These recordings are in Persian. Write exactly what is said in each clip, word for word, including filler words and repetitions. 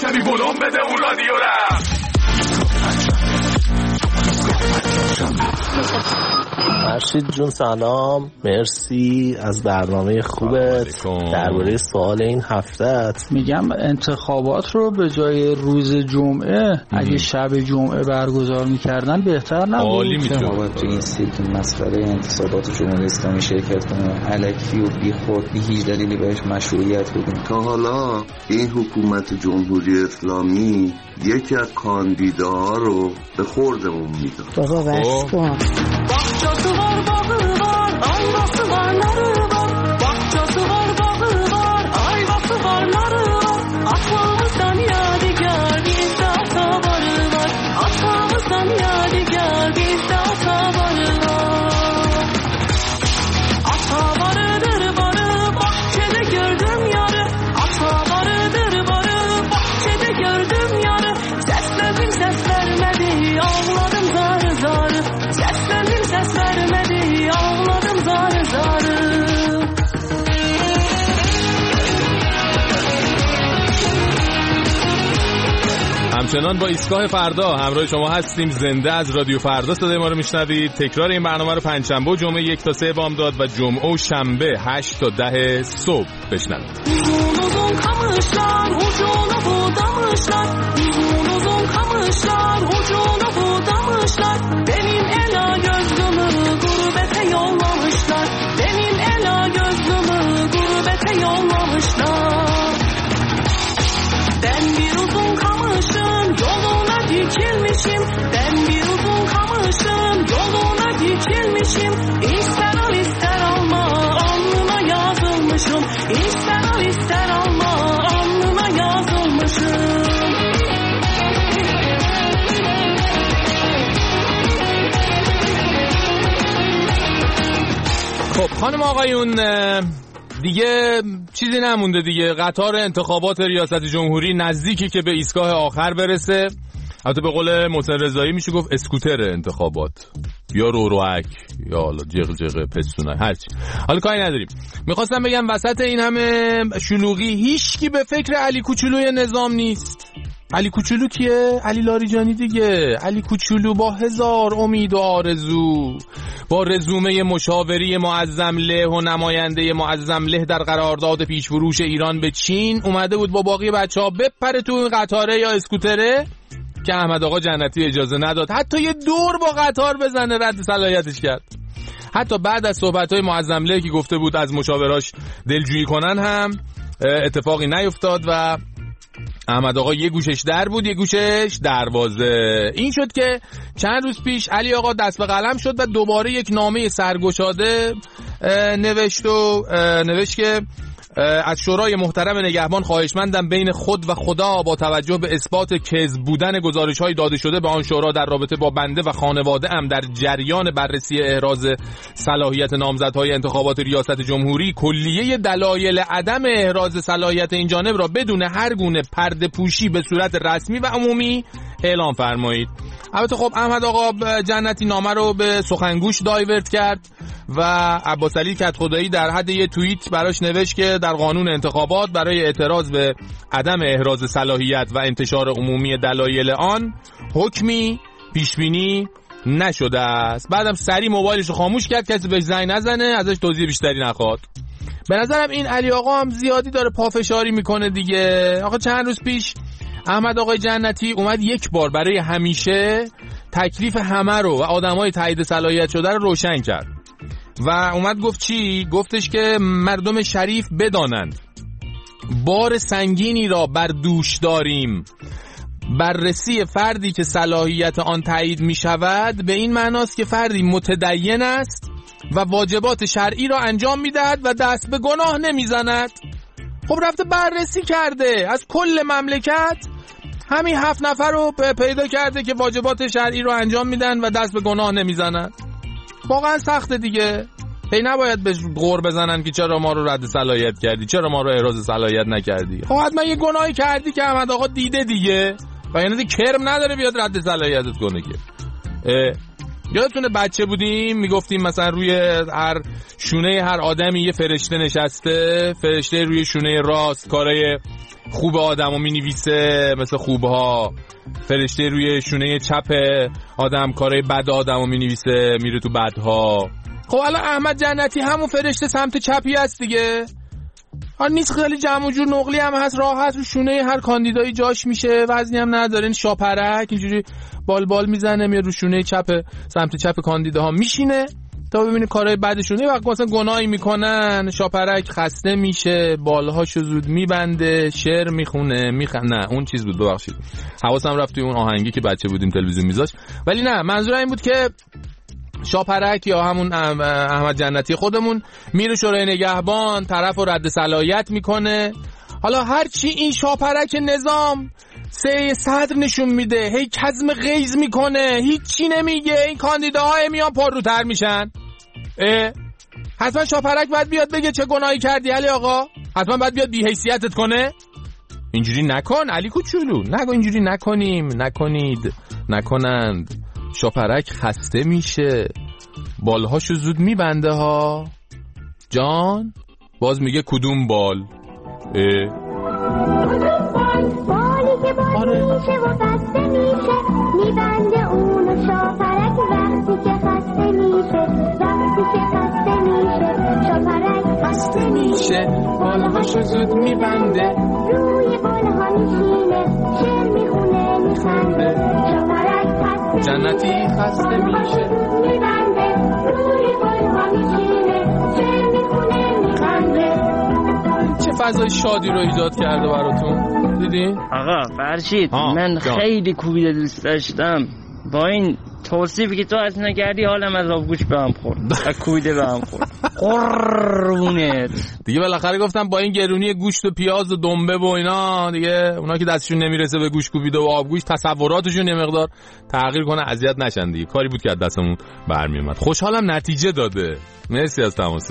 شبی بلوم بده اون رادیو را. فرشید جون سلام، مرسی از برنامه خوبت. درباره سوال این هفتهت میگم انتخابات رو به جای روز جمعه اگه شب جمعه برگزار میکردن بهتر نبود؟ عالی میتونه تو این سیک مسخره انتخابات جمهوری اسلامی شرکت کنه، الکی و بی خود بی هیچ دلیلی بهش مشروعیت بدیم. تا حالا این حکومت جمهوری اسلامی یکی از کاندیداها رو به خوردمون میداد. بابا بس کن. Bahçası var, bağı var, ayvası var, narı var. Bahçası var, bağı var, ayvası var, narı var. Atmamızdan yadigar bizde atavarı var. Atmamızdan yadigar bizde atavarı var. Atavarıdır barı, bahçede gördüm yarı. Atavarıdır barı, bahçede gördüm yarı. Sesledim ses vermedi, ağladım zarı zarı. Sesledim ses vermedi, ağladım zarı zarı. همچنان با ایستگاه فردا همراه شما هستیم. زنده از رادیو فردا صدای ما رو میشنوید. تکرار این برنامه رو پنجشنبه و جمعه یک تا سه بامداد و جمعه و شنبه هشت تا ده صبح بشنوید. Uzun uzun kamışlar, ucunu budamışlar. Uzun uzun kamışlar, ucunu budamışlar. Benim ela gözlümü gurbete yollamışlar. Benim ela gözlümü gurbete yollamışlar. Ben bir uzun kamışın yoluna dikilmişim. Ben bir uzun kamışın yoluna dikilmişim. İster al ister alma, alnına yazılmışım. İster al ister alma, alnına yazılmışım. خب خانم آقایون، دیگه چیزی نمونده دیگه. قطار انتخابات ریاست جمهوری نزدیکی که به ایستگاه آخر برسه. البته به قول محسن رضایی میشه گفت اسکوتر انتخابات یا روروک یا حالا جغ جغ پستونک هرچی. حالا کاری نداریم. میخواستم بگم وسط این همه شلوغی هیچکی به فکر علی کوچولوی نظام نیست. علی کوچولو کیه؟ علی لاریجانی دیگه. علی کوچولو با هزار امید و آرزو، با رزومه مشاوری معظم له و نماینده معظم له در قرارداد پیشفروش ایران به چین، اومده بود با باقی بچه‌ها بپره تو این قطاره یا اسکوتره که احمد آقا جنتی اجازه نداد. حتی یه دور با قطار بزنه، رد صلاحیتش کرد. حتی بعد از صحبت‌های معظم له که گفته بود از مشاوراش دلجویی کنن هم اتفاقی نیفتاد و احمد آقا یه گوشش در بود یه گوشش دروازه. این شد که چند روز پیش علی آقا دست به قلم شد و دوباره یک نامه سرگشاده نوشت و نوشت که از شورای محترم نگهبان خواهشمندم بین خود و خدا با توجه به اثبات کذب بودن گزارش‌های داده شده به آن شورا در رابطه با بنده و خانواده ام در جریان بررسی احراز صلاحیت نامزدهای انتخابات ریاست جمهوری، کلیه دلایل عدم احراز صلاحیت این جانب را بدون هر گونه پرده پوشی به صورت رسمی و عمومی اعلام فرمایید. البته خب احمد آقا جنتی نامه رو به سخنگوش دایورت کرد و عباس علی کدخدایی در حد یه توییت براش نوشت که در قانون انتخابات برای اعتراض به عدم احراز صلاحیت و انتشار عمومی دلایل آن حکمی پیشبینی نشده است. بعدم سری موبایلش رو خاموش کرد، کسی بهش زنگ نزنه، ازش توضیح بیشتری نخواد. به نظرم این علی آقا هم زیادی داره پافشاری میکنه دیگه. آقا چند روز پیش احمد آقای جنتی اومد یک بار برای همیشه تکلیف همه رو و آدمای تایید صلاحیت شده رو روشن کرد و اومد گفت چی؟ گفتش که مردم شریف بدانند بار سنگینی را بر دوش داریم. بررسی فردی که صلاحیت آن تایید می شود به این معناست که فردی متدین است و واجبات شرعی را انجام می دهد و دست به گناه نمی زند. خب رفته بررسی کرده از کل مملکت، همین هفت نفر رو پیدا کرده که واجبات شرعی رو انجام میدن و دست به گناه نمیزنن. واقعا سخته دیگه. هی نباید به غور بزنن که چرا ما رو رد صلاحیت کردی، چرا ما رو احراز صلاحیت نکردی. خب حتما یه گناهی کردی که احمد آقا دیده دیگه و یعنی کرم نداره بیاد رد صلاحیتت کنه که. یادتونه بچه بودیم میگفتیم مثلا روی هر شونه هر آدمی یه فرشته نشسته، فرشته روی شونه راست کارای خوب آدمو مینویسه مثل خوبها، فرشته روی شونه چپ آدم کارای بد آدمو مینویسه میره تو بدها. خب الان احمد جنتی همون فرشته سمت چپی هست دیگه. ها نیست خیلی جمع و جور نقلی هم هست، راحت رو شونه هر کاندیدایی جاش میشه، وزنی هم نداره. این شاپرک اینجوری بال بال میزنه میره رو شونه چپ سمت چپ کاندیداها میشینه تا ببینه کارهای بعدشون. یه وقت مثلا گناهی میکنن شاپرک خسته میشه، بالهاشو زود میبنده، شعر میخونه میخونه. نه اون چیز بود، ببخشید حواسم رفت توی اون آهنگی که بچه بودیم تلویزیون میذاشت. ولی نه منظورم این بود که شاپرک یا همون احمد جنتی خودمون میره شورای نگهبان، طرف رو رد صلاحیت میکنه. حالا هرچی این شاپرک نظام سه صدر نشون میده، هی کظم غیظ میکنه، هیچی نمیگه، این کاندیداها میان پرروتر میشن. اه حتما شاپرک باید بیاد بگه چه گناهی کردی علی آقا، حتما باید بیاد بی‌حیثیتت کنه. اینجوری نکن علی کوچولو، نگو اینجوری نکنیم، نکنید، نکنند. شاپرک خسته میشه، بالهاشو زود میبنده ها. جان باز میگه کدوم بال؟ اه بالی که باز میشه و بسته میشه، میبنده اونو شاپرک وقتی که خسته میشه، وقتی که خسته میشه شاپرک خسته میشه، بالهاشو زود میبنده، روی بالها میشینه، شعر میخونه میخنده. شاپرک خسته جنتی خسته میشه، میبنده، روی بالها میشینه، شعر میخونه میخنده. چه فضای شادی رو ایجاد کرده براتون، دیدین؟ آقا فرشید من جان. خیلی کوبیده دوست داشتم، با این توصیفی که تو اصلا کردی حالم از آبگوش به هم خورد و کوبیده به هم خورد. قربونت دیگه بالاخره گفتم با این گرونی گوشت و پیاز و دنبه و اینا دیگه اونا که دستشون نمیرسه به گوش کوبیده و آبگوش تصوراتشون یه مقدار تغییر کنه، اذیت نشن دیگه. کاری بود که از دستمون برمی اومد. خوشحالم نتیجه داده. مرسی از تماسه.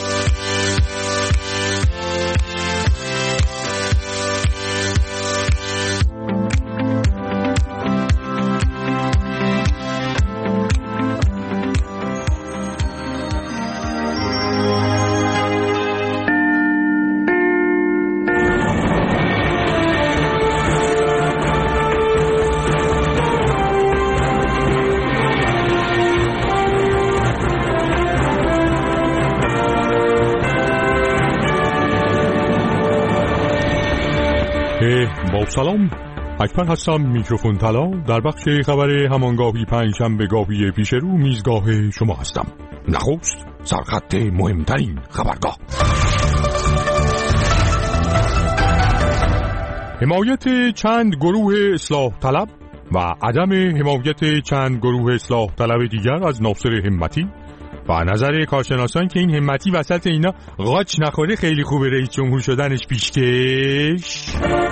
با سلام، اکبر هستم، میکروفون طلا. در بخش خبر همانگاهی پنجشنبه گاهی پیش رو میزگاه شما هستم. نخست سرخط مهمترین خبرگاه. حمایت چند گروه اصلاح طلب و عدم حمایت چند گروه اصلاح طلب دیگر از ناصر همتی و نظر کارشناسان که این همتی وسط اینا غاچ نخوره خیلی خوبه رئیس جمهور شدنش پیشکش.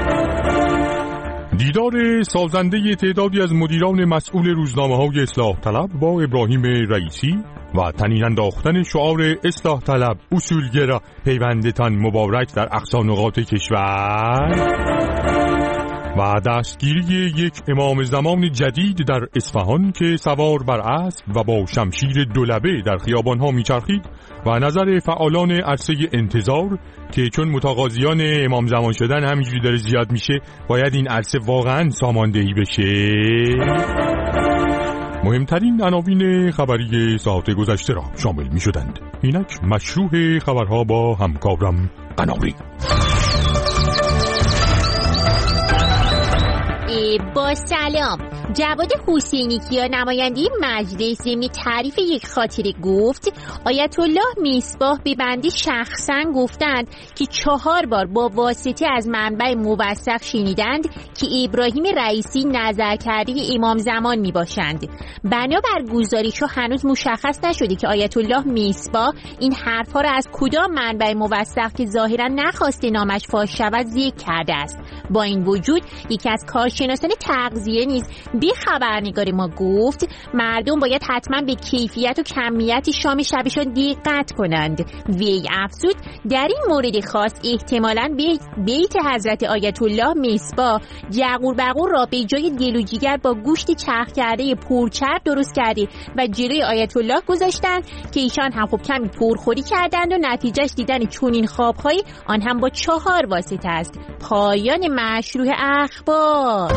دیدار سازنده تعدادی از مدیران مسئول روزنامه‌های اصلاح طلب با ابراهیم رئیسی و تنین انداختن شعار اصلاح طلب اصولگرا پیوندتان مبارک در اقصا نقاط کشور و دستگیری یک امام زمان جدید در اصفهان که سوار بر اسب و با شمشیر دولبه در خیابان‌ها میچرخید و نظر فعالان عرصه انتظار که چون متقاضیان امام زمان شدن همینجوری داره زیاد میشه باید این عرصه واقعاً ساماندهی بشه. مهمترین عناوین خبری ساعت گذشته را شامل میشدند. اینک مشروع خبرها با همکارم قناری. با سلام، جواد حسینی‌کیا نماینده مجلس ضمن تعریف یک خاطره گفت آیت الله مصباح به بنده شخصا گفتند که چهار بار با واسطه از منبع موثق شنیدند که ابراهیم رئیسی نظر کرده امام زمان می باشند. بنابر گزارش‌ها هنوز مشخص نشده که آیت الله مصباح این حرف‌ها را از کدام منبع موثق که ظاهرا نخواسته نامش فاش شود ذکر کرده است. با این وجود یکی از کارشناسان تغذیه نیز به خبرنگار ما گفت مردم باید حتما به کیفیت و کمیت شام شبشان دقت کنند. وی افزود در این مورد خاص احتمالاً به بیت حضرت آیت الله مصباح جغور بغور را به جای دل و جیگر با گوشت چرخ کرده پرچرب درست کرده و جلوی آیت الله گذاشتن که ایشان هم خوب کمی پرخوری کردند و نتیجهش دیدن چنین خوابهایی آن هم با چهار واسطه است. پایان مشروع اخبار.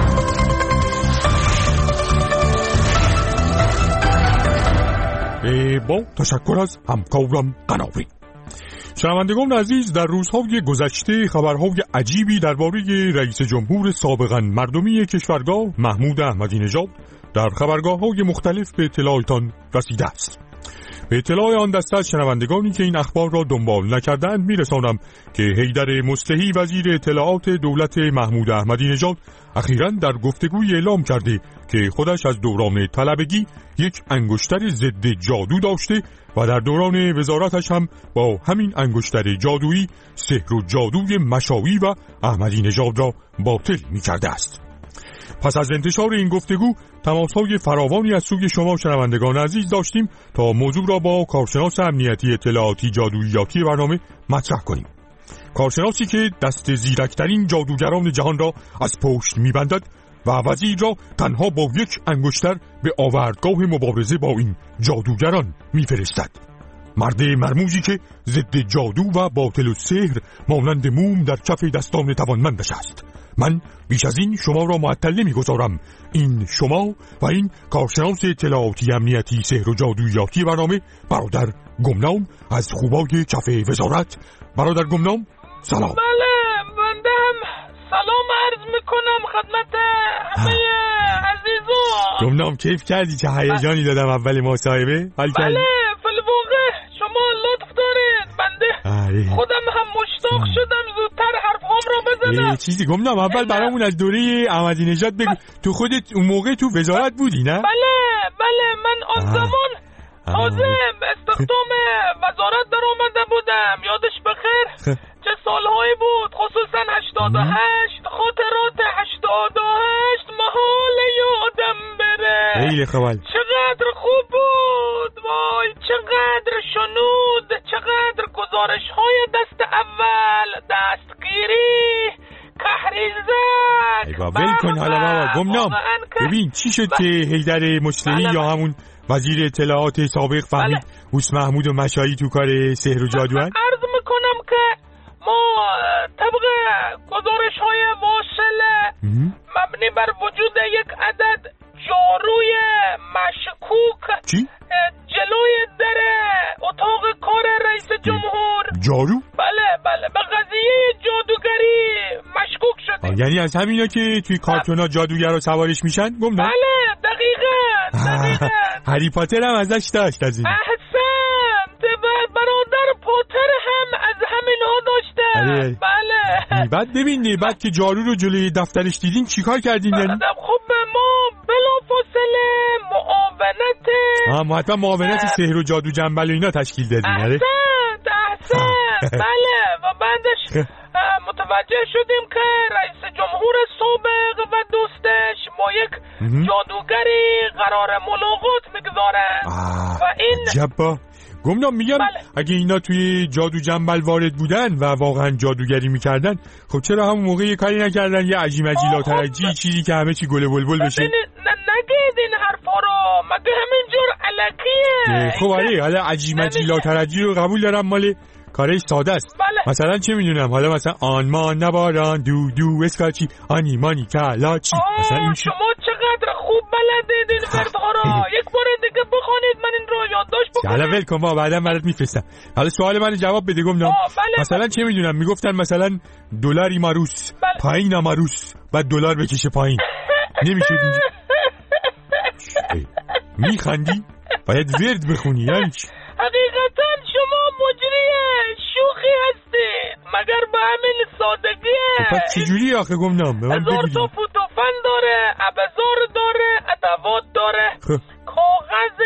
با تشکر از همکارم قناری. شنوندگان عزیز، در روزهای گذشته خبرهای عجیبی درباره رئیس جمهور سابقاً مردمی کشورگاه محمود احمدی نژاد در خبرگاه‌های مختلف به اطلاعتان رسیده است. به اطلاع آن دسته از شنوندگانی که این اخبار را دنبال نکردند میرسانم که حیدر مصلحی وزیر اطلاعات دولت محمود احمدی نژاد اخیراً در گفتگوی اعلام کرده که خودش از دوران طلبگی یک انگشتر ضد جادو داشته و در دوران وزارتش هم با همین انگشتر جادویی سحر و جادوی مشاوی و احمدی نژاد را باطل می‌کرده است. پس از انتشار این گفتگو تماس‌های فراوانی از سوی شما شنوندگان عزیز داشتیم تا موضوع را با کارشناس امنیتی اطلاعاتی جادوییاتی برنامه مطرح کنیم. کارشناسی که دست زیرکترین جادوگران جهان را از پشت می‌بندد و وزیر را تنها با یک انگشتر به آوردگاه مبارزه با این جادوگران می‌فرستد. مرد مرموزی که ضد جادو و باطل و سحر مانند موم در کف دستان توانمندش است. من بیش از این شما را معطل نمی‌گذارم. این شما و این کارشناس اطلاعاتی امنیتی سحر و جادوییاتی برنامه برادر گمنام از خوبای کف وزارت. برادر گمنام سلام. بله بنده هم سلام عرض میکنم خدمت همه عزیزان. گمنام کیف کردی چه هیجانی دادم اول مصاحبه؟ حال کردی؟ بله فالواقع شما لطف دارید. بنده آره. خودم هم مشتاق شدم زودتر حرفهام را بزنم. چیزی گمنام اول برامون از دوره احمدی نژاد بگو. تو خودت اون موقع تو وزارت بودی نه؟ بله بله من آن زمان تازه به استخدام وزارت در آمده بودم. یادش بخیر چه سالهایی بود، خصوصا هشتاد و هشت. خاطرات هشتاد و هشت محال یادم بره. خیلی خوب. چقدر خوب بود، وای چقدر شنود، چقدر گزارش های دست اول، دستگیری، کهریزک. ای بابا ول کن حالا بابا گمنام. ببین چی شد که حیدر مصلحی یا همون وزیر اطلاعات سابق فهمید هوس محمود و مشایی تو کار سحر و جادو هست؟ عرض میکنم که ما طبق گزارش های واصله مبنی بر وجود یک عدد جاروی مشکوک چی؟ جلوی در اتاق کار رئیس جمهور. جارو؟ بله بله به قضیه جادوگری مشکوک شده. یعنی از همینا که توی کارتونا جادوگرا سوارش میشن؟ گم نه؟ بله دقیقاً دقیقاً. هری پاتر هم ازش داشت از این. احسنت، برادر پاتر هم از همینها داشته. بله. بعد ببینی بعد که جارو رو جلوی دفترش دیدین چیکار کردین یعنی؟ خب ما بلافاصله معاونت آها ما حتما معاونت سحر و جادو جنبل و اینا تشکیل دادین. احسنت احسنت. بله و بعدش متوجه شدیم که رئیس جمهور سابق و دوستش با یک جادوگری قرار ملاقات میگذارن و این جبا گمنام میگم بله. اگه اینا توی جادو جنبل وارد بودن و واقعا جادوگری میکردن خب چرا همون موقع یه کاری نکردن یه عجیم عجیلا ترجی چیزی که همه چی گل بلبل بشه؟ نگید این حرفا رو مگه همینجور الکیه. خب آره حالا عجیم عجیلا ترجی رو قبول دارم مال کارش ساده است. بله. مثلا چه میدونم حالا مثلا آن ما نباران دو دو اسکاچی آنی مانی کلاچی مثلا این شما چقدر خوب بلدید این وردها را. یک بار دیگه بخونید من این رو یادداشت بکنم. حالا ول کن ما بعدا برات میفرستم. حالا سوال من جواب بده گمنام. بله مثلا بله. چه میدونم میگفتن مثلا دلاری ماروس بله. پایین ماروس بعد دلار بکشه پایین نمیشد اینجا. میخندی باید ورد بخونی یعنی حقیقتا شما مجری شوخی هستید مگر به همین سادگیه. خب چجوری آخه گمنام به من بگید. هزار تا فوت و فن داره، ابزار داره، ادوات داره، کاغذ کاغذ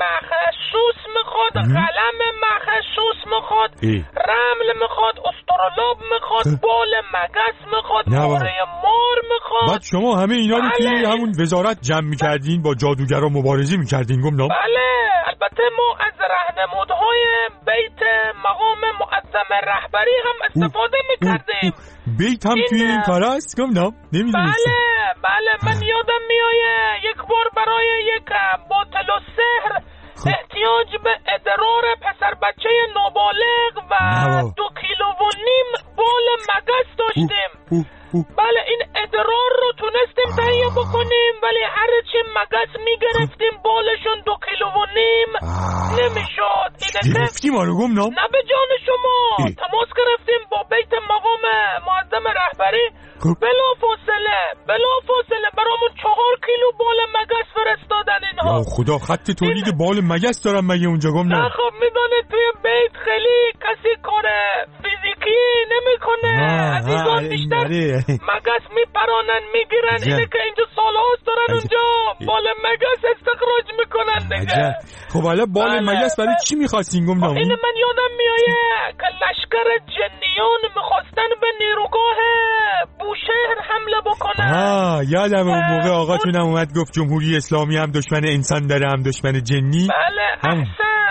مخصوص میخواد، قلم مخصوص میخواد، رمل میخواد، استرولاب میخواد، بال مگس میخواد، پاره مار میخواد. بعد شما همه اینا رو توی بله. همون وزارت جمع میکردین، با جادوگرا مبارزه میکردین گمنام؟ بله البته ما از راهنمودهای بیت مقام معظم رهبری هم استفاده میکردیم. بیت هم این... توی این کار هست گمنام؟ نمیدونستم. بله بله من یادم میایه یک بار برای یک باطل و سحر احتیاج به ادرار پسر بچه نابالغ و دو کیلو و نیم بال مگس داشتیم. بله این ادرار رو تونستیم تهیه بکنیم، ولی هر چی مگس میگرفتیم بالشون دو کیلو و نیم نمیشد. گرفتیم آره گمنام؟ نه به جان شما تماس گرفتیم با بیت مقام معظم رهبری، بلا فاصله بلا فاصله برامون چهار کیلو بال مگس فرستادن اینها. یا خدا خط تولید این... بال مگس دارم مگه اونجا گمنام؟ نه خب میدونه توی بیت خیلی کسی کار فیزیکی نمیکنه عزیزان، بیشتر مگس میپرانن میگیرن. اینه که اینجا سالهاست دارن اونجا بال مگس استخراج میکنن دیگه. خب حالا بال بله مگس برای چی میخواستین گمنام؟ اینه من یادم میایه که لشکر جنیان میخواستن به نیروگاه بوشهر حمله بکنن. آه یادم اون موقع آقاتونم اومد گفت جمهوری اسلامی هم دشمن انسان داره هم دشمن جنی. بله احسن.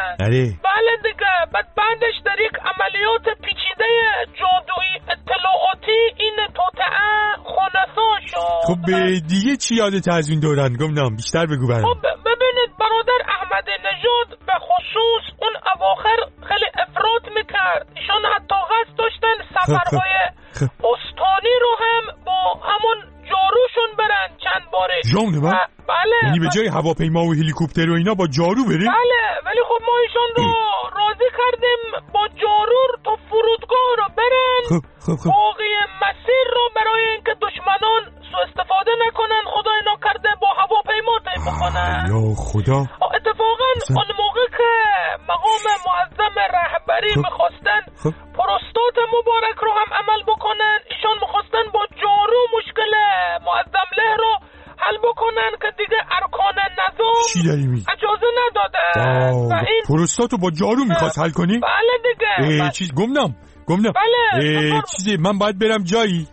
بله دیگه بعد بعدش در یک عملیات پیچیده جادویی اطلاعاتی این توطئه خونسا شد. خب به دیگه چی یادت از این دوران گمنام؟ بیشتر بگو برام. خب ببینید برادر احمد نژاد به خصوص اون اواخر خیلی افراط میکرد. ایشان حتی قصد داشتن سفرهای استانی رو هم با همون جاروشون برن چند باره. جان من؟ بله. یعنی به جای هواپیما و هلیکوپتر و اینا با جارو بریم؟ بله ولی خب ما ایشان رو راضی کردیم با جارو تا فرودگاه رو برن. خب خب خب. باقی مسیر رو برای اینکه دشمنان سو استفاده نکنن خدای نکرده با هواپیما طی بکنن. یا خدا. اتفاقا اون موقع که مقام معظم رهبری خب. میخواستن خب. پروستات مبارک رو هم عمل بکنن، ایشان میخواستن با جارو مشکل معظم له رو حل بکنن که دیگه ارکان نظام چی داری میگی؟ اجازه ندادن. و این پروستاتو با جارو میخواست حل کنی؟ بله دیگه. بله. چیز گمنام گمنام. بله. چیزی من باید برم جایی.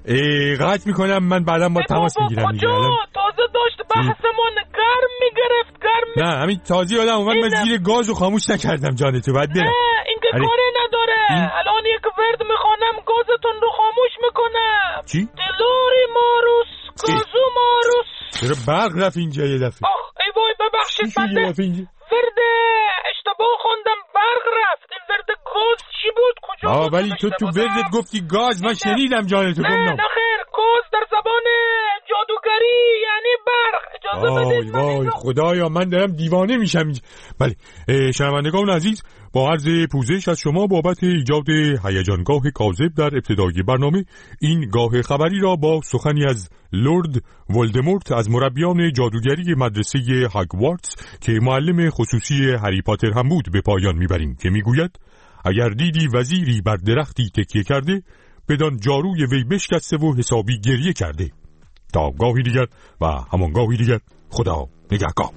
قطع میکنم من بعدا با تماس میگیرم دیگه. تازه داشت بحثمون گرم میگرفت گرم. نه همین تازه یادم اومد من زیر گازو خاموش نکردم جان تو بعد برم. نه این که کاری نداره. الان یک ورد میخوانم گازتون رو خاموش میکنم. چی؟ دلاری ماروس گازو ماروس. چرا برق رفت اینجا یه دفعه؟ آخ ای وای ببخشید بنده ورد اشتباه خوندم برق رفت. این ورد گاز چی بود کجا آه ولی تو تو وردت گفتی گاز من شنیدم جان تو گمنام. نه نه خیر گاز در زبان جادوگری یعنی برق. اجازه بدید من وای خدایا من دارم دیوانه میشم اینجا. بله شنوندگان عزیز با عرض پوزش از شما بابت ایجاد هیجانگاه کاذب در ابتدای برنامه، این گاه خبری را با سخنی از لرد ولدمورت از مربیان جادوگری مدرسه هاگوارتس که معلم خصوصی هری پاتر هم بود به پایان میبریم که میگوید اگر دیدی وزیری بر درختی تکیه کرده بدان جاروی وی بشکسته و حسابی گریه کرده. تا گاهی دیگر و همان گاهی دیگر خدا نگهدار.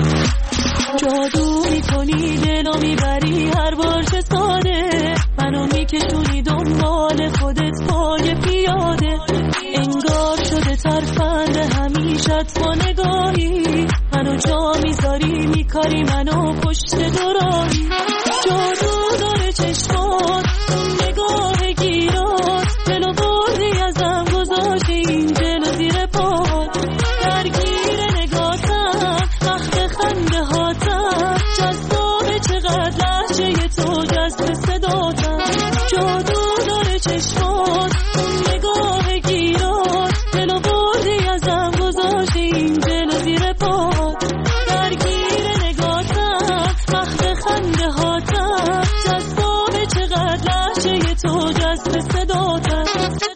جادو میکنی دلو میبری هر بار چه ساده، منو میکشونی دنبال خودت پای پیاده، انگار شده ترفند همیشت با نگاهی، منو جا میذاری میکاری منو پشت دوراهی. جادو داره چشمات اون نگاه گیرات، دلو بردی ازم گذاشتی این دلو زیر پات، درگیر نگاتم وقت خنده هاتم، جذابه چقدر لحجه تو جذب صداتم. جادو داره چشمات اون نگاه گیرات، دلو بردی ازم گذاشتی این دلو زیر پات، درگیر نگاتم وقت خنده هاتم، جذابه چقدر لحجه تو جذب صداتم.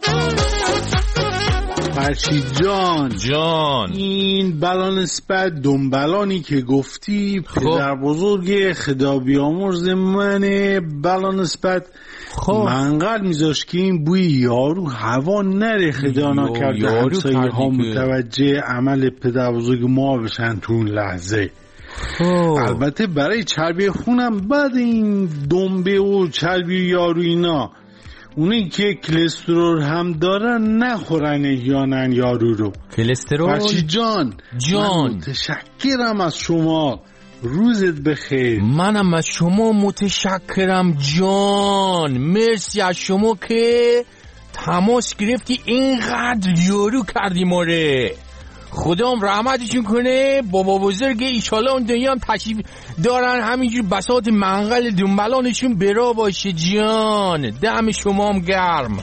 فرشید جان جان این بلانسپد دنبلانی که گفتی پدر بزرگ خدا بیامرز منه بلانسپد منقل میذاش که این بوی یارو هوا نره خدا نکرده همسایه ها متوجه عمل پدر بزرگ ما بشن تو اون لحظه. البته برای چربی خونم بعد این دنبه و چربی یارو اینا، اونی که کلسترول هم دارن نخورن احیانا یارو رو. کلسترول؟ فرشید جان جان متشکرم از شما، روزت بخیر. منم از شما متشکرم جان، مرسی از شما که تماس گرفتی اینقدر یارو کردی ماره. خدام رحمتشون کنه. بابا بزرگ ایشالا اون دنیا هم تشریف دارن، همینجور بساط منقل دنبلانشون برا باشه جان. دم شما هم گرم.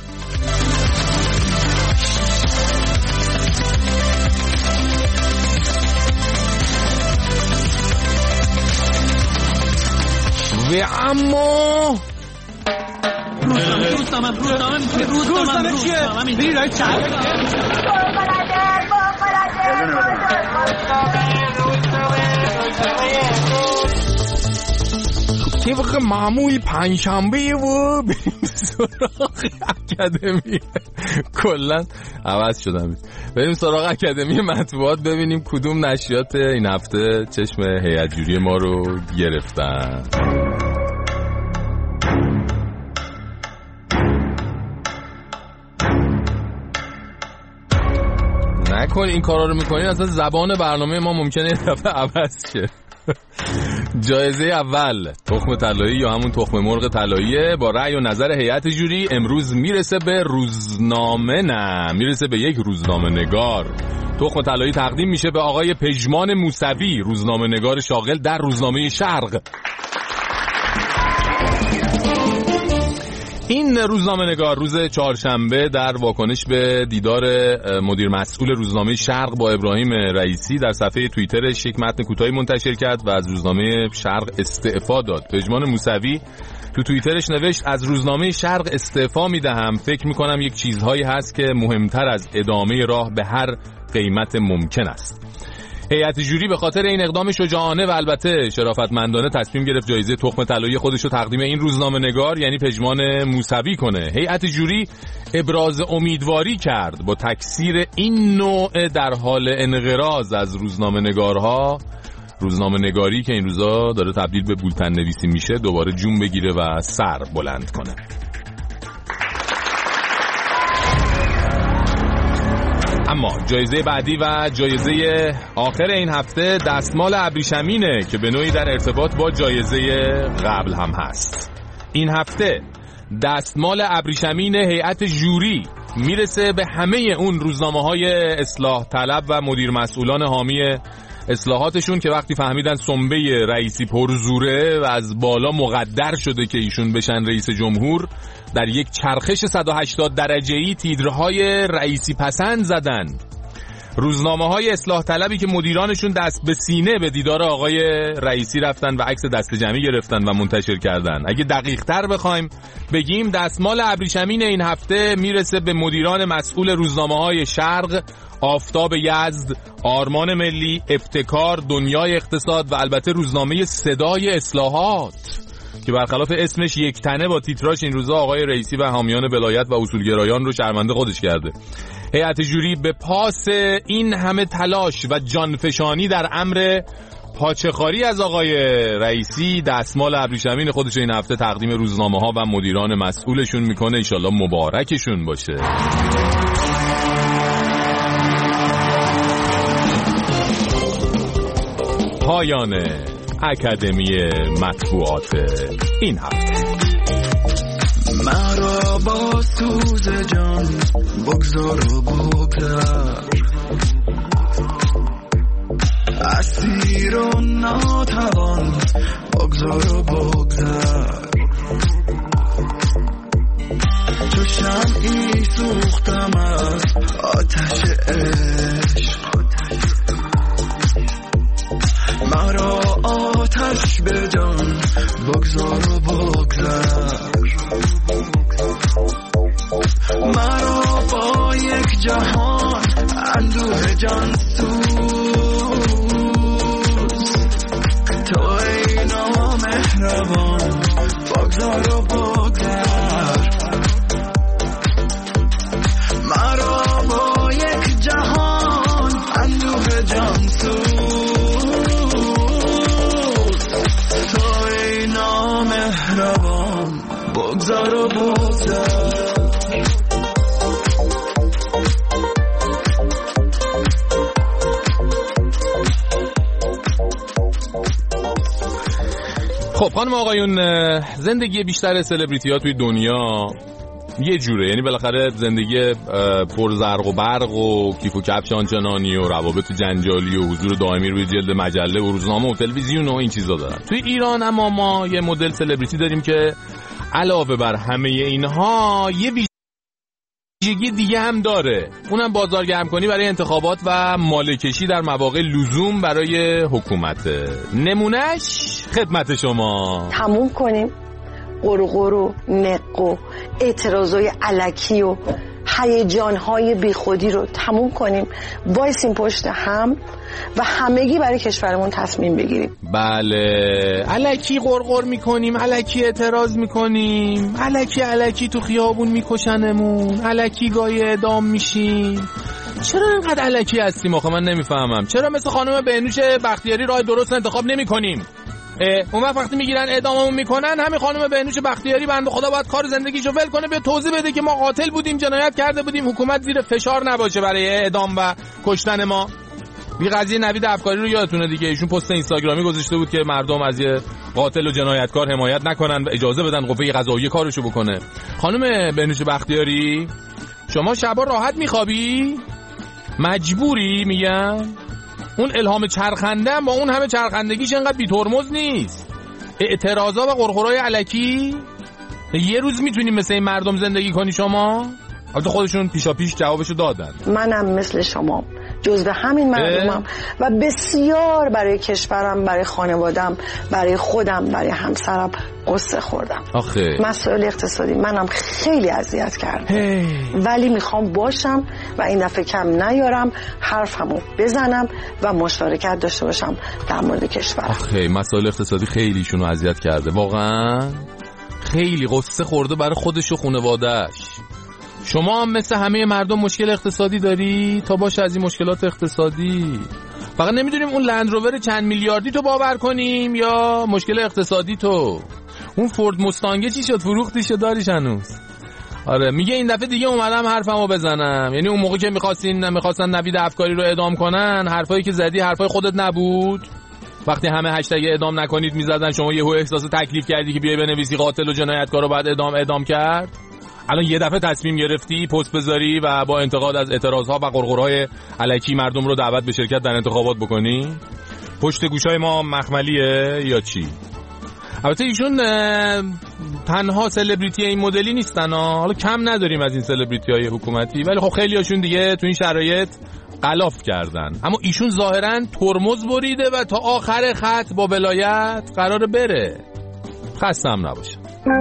و اما روزنامه روزنامه روزنامه روزنامه چیه؟ میره طبق معمول پنجشنبه و بریم سراغ اکادمی. کلن عوض شدم. بریم سراغ اکادمی مطبوعات ببینیم کدوم نشریات این هفته چشم هیئت جوری ما رو گرفتن. نکن این کارا رو میکنین اصلا زبان برنامه ما ممکنه یه دفعه عوض شه. جایزه اول تخم طلایی یا همون تخم مرغ طلاییه. با رأی و نظر هیئت جوری امروز میرسه به روزنامه، نه میرسه به یک روزنامه نگار. تخم طلایی تقدیم میشه به آقای پژمان موسوی، روزنامه نگار شاغل در روزنامه شرق. این روزنامه نگار روز چهارشنبه در واکنش به دیدار مدیر مسئول روزنامه شرق با ابراهیم رئیسی در صفحه توییترش یک متن کوتاهی منتشر کرد و از روزنامه شرق استعفا داد. پژمان موسوی تو توییترش نوشت از روزنامه شرق استعفا میدهم. فکر میکنم یک چیزهایی هست که مهمتر از ادامه راه به هر قیمت ممکن است. هیئت جوری به خاطر این اقدام شجاعانه و البته شرافتمندانه تصمیم گرفت جایزه تخم طلایی خودش رو تقدیم این روزنامه نگار یعنی پژمان موسوی کنه. هیئت جوری ابراز امیدواری کرد با تکثیر این نوع در حال انقراض از روزنامه نگارها، روزنامه نگاری که این روزا داره تبدیل به بولتن نویسی میشه، دوباره جون بگیره و سر بلند کنه. اما جایزه بعدی و جایزه آخر این هفته دستمال ابریشمینه که به نوعی در ارتباط با جایزه قبل هم هست. این هفته دستمال ابریشمین هیئت جوری میرسه به همه اون روزنامه‌های اصلاح طلب و مدیر مسئولان حامی اصلاحاتشون که وقتی فهمیدن سنبه رئیسی پرزوره و از بالا مقدر شده که ایشون بشن رئیس جمهور، در یک چرخش صد و هشتاد درجه‌ای تیترهای رئیسی پسند زدن. روزنامه‌های اصلاح طلبی که مدیرانشون دست به سینه به دیدار آقای رئیسی رفتن و عکس دست جمعی گرفتن و منتشر کردن. اگه دقیق‌تر بخوایم بگیم دستمال ابریشمین این هفته میرسه به مدیران مسئول روزنامه‌های شرق، آفتاب یزد، آرمان ملی، ابتکار، دنیای اقتصاد و البته روزنامه صدای اصلاحات که برخلاف اسمش یک تنه با تیتراژ این روزا آقای رئیسی و حامیان ولایت و اصولگرایان رو شرمنده خودش کرده. هیئت جوری به پاس این همه تلاش و جانفشانی در امر پاچه‌خواری از آقای رئیسی دستمال ابریشمین خودش این هفته تقدیم روزنامه‌ها و مدیران مسئولشون میکنه. انشالله مبارکشون باشه. پایان اکادمی مطبوعات این هفته. مرا با سوز جان بگذار و بگذر، اسیر و ناتوان بگذار و بگذر، چو شمعی سوختم از آتش عشق، مرا آتش به جان بگذار و بگذر، مرا با یک جهان اندوه جان سوز، تو ای نامهربان بگذار و بگذر، مرا با یک جهان اندوه جان سوز، خب خانم آقایون، زندگی بیشتر سلبریتی ها توی دنیا یه جوره، یعنی بالاخره زندگی پر زرق و برق و کیف و کفش آنچنانی و روابط جنجالی و حضور دائمی روی جلد مجله و روزنامه و تلویزیون و این چیزا دارن. توی ایران اما ما یه مدل سلبریتی داریم که علاوه بر همه اینها یه ویژگی دیگه هم داره، اونم بازارگرم کنی برای انتخابات و مالکشی در مواقع لزوم برای حکومت. نمونهش خدمت شما. تموم کنیم قرقر و نق و اعتراضای الکی و هیجان‌های بیخودی رو تموم کنیم، وایسیم پشت هم و همگی برای کشورمون تصمیم بگیریم. بله، الکی قرقر میکنیم، الکی اعتراض میکنیم، الکی الکی تو خیابون میکشنمون، الکی گاهی اعدام میشیم. چرا اینقدر الکی هستیم آخه؟ من نمیفهمم. چرا مثل خانم بهنوش بختیاری راه درست انتخاب نمیکنیم؟ اون وقت وقتی میگیرن اعداممون میکنن، همین خانم بهنوش بختیاری بنده خدا باید کار زندگیشو ول کنه، به توضیح بده که ما قاتل بودیم، جنایت کرده بودیم، حکومت زیر فشار نباشه برای اعدام و کشتن ما. بی قضیه نوید افکاری رو یادتونه دیگه، ایشون پست اینستاگرامی گذاشته بود که مردم از یه قاتل و جنایتکار حمایت نکنن و اجازه بدن قوه قضاییه کارشو بکنه. خانم بهنوش بختیاری، شما شبا راحت میخوابی؟ مجبوری؟ میگم اون الهام چرخنده با اون همه چرخندگیش انقدر بی ترمز نیست. اعتراضا و قرقرای الکی یه روز میتونیم مثل این مردم زندگی کنی شما؟ البته خودشون پیشا پیش جوابشو دادن. منم مثل شما جزو همین مردمم و بسیار برای کشورم، برای خانوادم، برای خودم، برای همسرم قصه خوردم. آخه مسائل اقتصادی منم خیلی اذیت کرد، ولی میخوام باشم و این دفعه کم نیارم، حرفمو بزنم و مشارکت داشته باشم در مورد کشور. آخه مسائل اقتصادی خیلی ایشونو اذیت کرده، واقعا خیلی قصه خورده برای خودش و خانواده‌اش. شما هم مثل همه مردم مشکل اقتصادی داری؟ تا باشه از این مشکلات اقتصادی فقط نمیدونیم اون لندروور چند میلیاردی تو باور کنیم یا مشکل اقتصادی تو. اون فورد مستانگه چی شد؟ فروختی شد داریش هنوز؟ آره میگه این دفعه دیگه اومدم حرفمو بزنم. یعنی اون موقع که میخواستین میخواستن نوید افکاری رو اعدام کنن، حرفایی که زدی حرفای خودت نبود؟ وقتی همه هشتگ اعدام نکنید میزدن، شما یهو احساس تکلیف کردی که بیای بنویسی قاتل و جنایتکار رو بعد اعدام اعدام کرد؟ الان یه دفعه تصمیم گرفتی پست بذاری و با انتقاد از اعتراضها و قرقرهای الکی مردم رو دعوت به شرکت در انتخابات بکنی؟ پشت گوشای ما مخملیه یا چی؟ البته ایشون تنها سلبریتی این مدلی نیستن، حالا کم نداریم از این سلبریتی های حکومتی، ولی خب خیلی هاشون دیگه تو این شرایط غلاف کردن. اما ایشون ظاهرا ترمز بریده و تا آخر خط با ولایت قراره بره. خستم نباشه.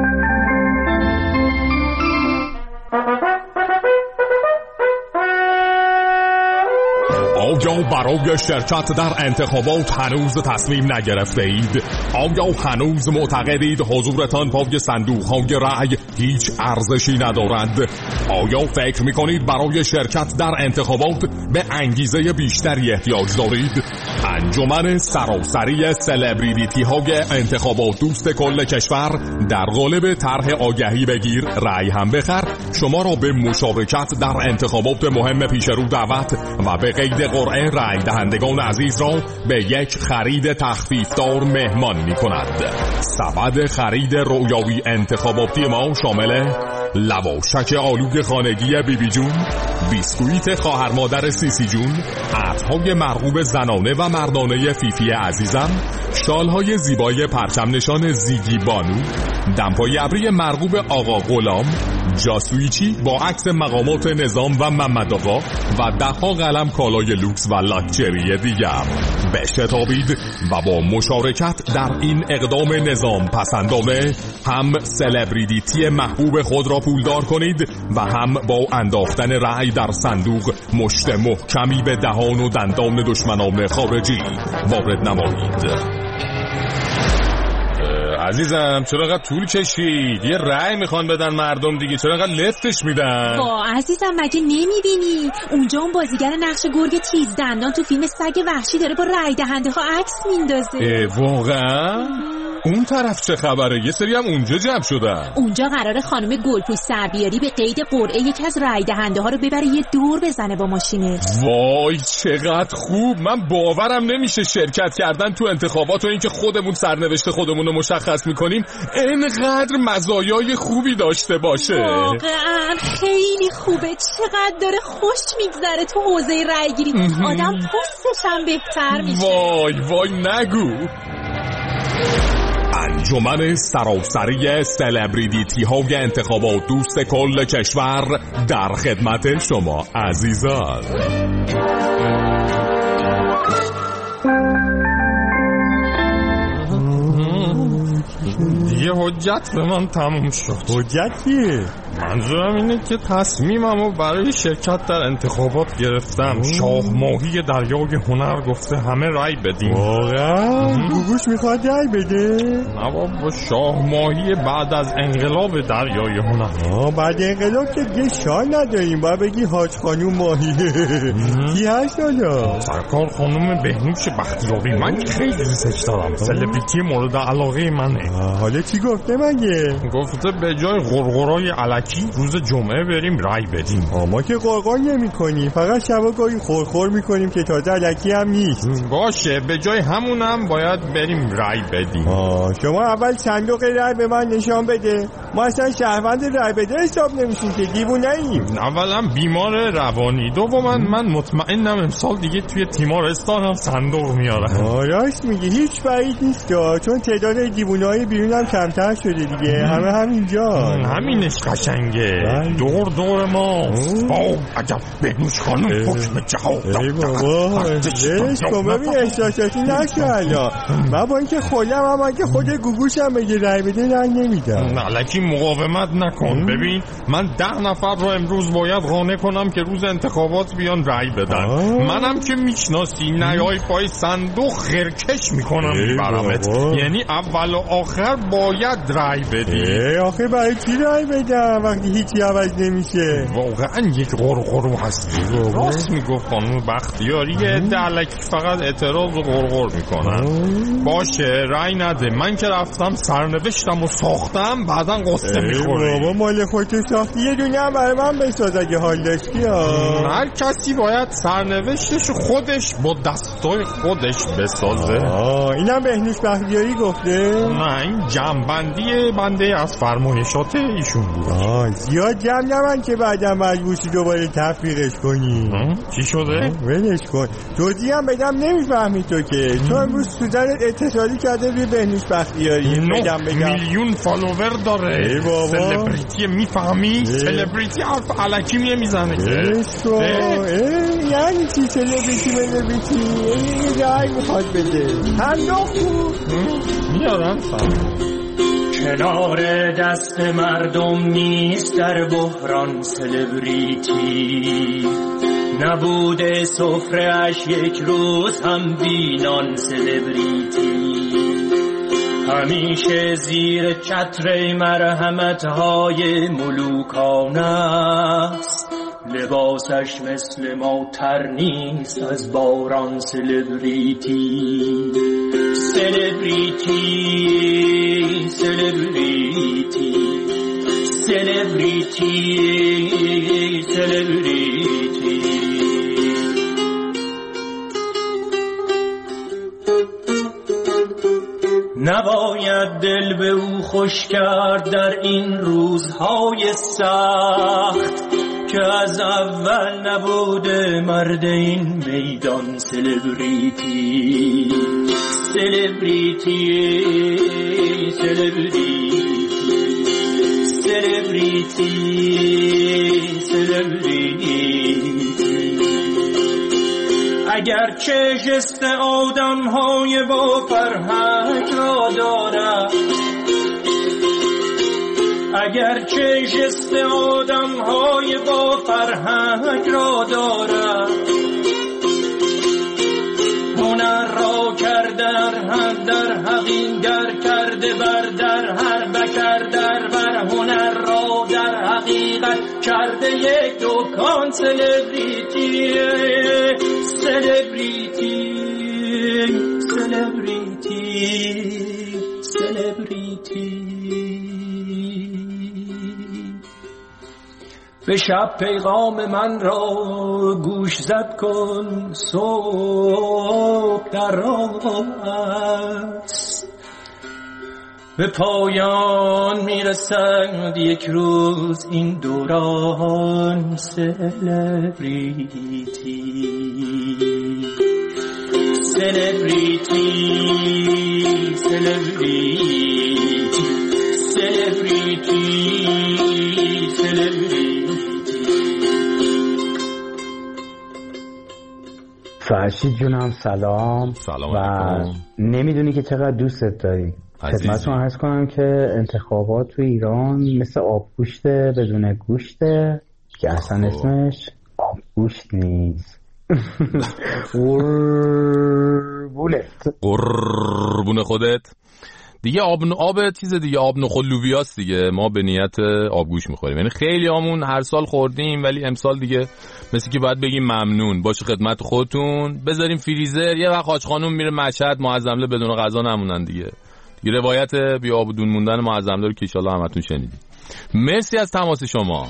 آیا برای شرکت در انتخابات هنوز تصمیم نگرفته اید؟ آیا هنوز معتقدید حضورتان پای صندوق های رأی هیچ ارزشی ندارد؟ آیا فکر میکنید برای شرکت در انتخابات به انگیزه بیشتری احتیاج دارید؟ انجمن سراسری سلبریتی های انتخابات دوست کل کشور در قالب طرح آگهی بگیر رأی هم بخر شما را به مشارکت در انتخابات مهم پیش رو دعوت و به قید قرعه رأی دهندگان عزیز را به یک خرید تخفیفدار مهمان می کند. سبد خرید رویاوی انتخاباتی ما شامل لواشک آلوگ خانگی بی بی جون، بیسکویت خواهر مادر سیسی جون، عطرهای مرغوب زنانه و مردانه فیفی عزیزم، شالهای زیبای پرچم نشان زیگی بانو، دمپای ابری مرغوب آقا غلام، جاسویچی با عکس مقامات نظام و محمد آقا و ده‌ها قلم کالای لوکس و لاکچری دیگر. بشتابید و با مشارکت در این اقدام نظام پسندانه هم سلبریتی محبوب خود را پولدار کنید و هم با انداختن رأی در صندوق مشت محکمی به دهان و دندان دشمنان خارجی وارد نمایید. عزیزم چرا اینقدر طول کشید؟ یه رأی میخوان بدن مردم دیگه، چرا اینقدر لفتش میدن؟ با عزیزم مگه نمیبینی اونجا اون بازیگر نقش گرگ تیز دندان تو فیلم سگ وحشی داره با رأی دهنده ها عکس میندازه؟ واقعا؟ اون طرف چه خبره؟ یه سری هم اونجا جمع شدن. اونجا قراره خانم گلپوش سربیاری به قید قرعه یکی از رای دهنده ها رو ببره یه دور بزنه با ماشینش. وای چقدر خوب. من باورم نمیشه شرکت کردن تو انتخابات و اینکه خودمون سرنوشت خودمون رو مشخص میکنیم اینقدر مزایای خوبی داشته باشه. واقعا خیلی خوبه. چقدر داره خوش میگذره تو حوزه رای گیری. آدم پستش هم بهتر میشه. وای وای نگو. انجمن سراسری سلبریتی های انتخابات دوست کل کشور در خدمت شما عزیزان. دیگه حجت به من تموم شد. حجت چیه؟ منظورم اینه که تصمیممو برای شرکت در انتخابات گرفتم. شاه ماهی دریای هنر گفته همه رای بدیم. واقعا؟ گوگوش میخواد رای بده؟ نه بابا، شاه ماهی بعد از انقلاب دریای هنر. آه بعد انقلاب که دیگه شاه نداریم، باید بگی حاج خانوم ماهی. کی هست حالا؟ سرکار خانوم بهنوش بختیاری. من خیلی دوستش دارم، سلبریتی مورد علاقه منه. حالا چی گفته مگه؟ گفته به جای غرغرای الکی روز جمعه بریم رای بدیم. ما که غرغر نمی کنیم، فقط شبا گاهی خورخور می کنیم که تازه الکی هم نیست. باشه، به جای همونم باید بریم رای بدیم. آه شما اول صندوق رای به من نشان بده. ما اصلا شهروند رای بده حساب نمیشیم که دیوونه ایم. اولا بیمار روانی، دوما من مطمئنم امسال دیگه توی تیمارستان هم صندوق میارن. آه راست میگی، هیچ بعید نیست چون تعداد دیوونه‌های بیرون هم کمتر شده دیگه. همه همینجا. همینش قشنگه. دور دور ما. واو عجب بهنوش خانم حکم جهاد. ای بابا دلش کن ببین احساساتی نشو حالا. من با اینکه خودم هم اگه خود گوگوشم بگه رای بده رای نمیدم. الکی مقاومت نکن. ببین من ده نفر رو امروز باید قانع کنم که روز انتخابات بیان رای بدن. منم که میشناسی نیای پای صندوق خرکش میکنم میبرمت. یعنی اول و آخر باید رای بدی. آخه برای چی رای بدم وقتی هیچی عوض نمیشه؟ واقعا یک غرغرو هستی. راست میگفت خانم بختیاری. دلکی فقط اعتراض و غرغر میکنن. باشه رای نده. من که رفتم سرنوشتم و ساختم بعدا قصه میخوری. بابا مال خودت ساختی، یه دونه هم برای من بساز اگه حال داشتی. هر کسی باید سرنوشتش خودش با دستای خودش بسازه. آه اینم بهنوش بختیاری گفته؟ نه این جمع‌بندی بنده از فرمایشات ایشون بود. آه زیاد جمع نمن که بعدم مجبوری دوباره تفریقش کنی. چی شده؟ ولش کن. توضیح هم بدم نمیفهمی تو که. تو امروز سوزنت اتصالی کرده روی بهنوش بختیاری. نه میلیون فالوور داره. ای بابا سلبریتی میفهمی؟ سلبریتی حرف الکی میزنه که. ولش کن. یعنی چی سلبریتی سلبریتی؟ این رای میخواد بده. هم نخور. میارم کنار دست مردم نیست در بحران سلبریتی. نبوده سفره‌اش یک روز هم بینان سلبریتی. همیشه زیر چتر مرحمت‌های ملوکانه است. لباسش مثل ما تر نیست از باران سلبریتی. سلبریتی سلبریتی سلبریتی سلبریتی. نباید دل به او خوش کرد در این روزهای سخت که از اول نبوده مرد این میدان سلبریتی. سلبریتی سلبریتی سلبریتی سلبریتی. اگرچه جست آدم‌های با فرهنگ را دارد، اگرچه جست آدم‌های با فرهنگ را دارد، هنر را کرده در در حقیقت کرده بر در هر بکر در بر هنر را در حقیقت کرده یک دکان سلبریتی. سلبریتی سلبریتی سلبریتی. به شب پیغام من را گوش زد کن، صبح در راه است. به پایان میرسد یک روز این دوران سلبریتی. سلبریتی سلبریتی سلبریتی سلبریتی. فرشید جونم سلام. سلام و علیکم. نمیدونی که چقدر دوستت داری. خدمتتون عرض کنم که انتخابات تو ایران مثل آبگوشت بدون گوشته که اصلا اسمش آبگوشت نیست. قربونت قربون خودت دیگه. آب آب چیز دیگه، آب نخل لوبیاست دیگه. ما به نیت آبگوش میخوریم، یعنی خیلی همون هر سال خوردیم ولی امسال دیگه مثل که باید بگیم ممنون باشه خدمت خودتون، بذاریم فریزر. یه وقت حاج خانم میره مشهد معظمله بدون غذا نمونن دیگه. دیگه روایت بی آب و دون موندن معظمله رو که ان شاء الله همتون شنیدید. مرسی از تماس شما.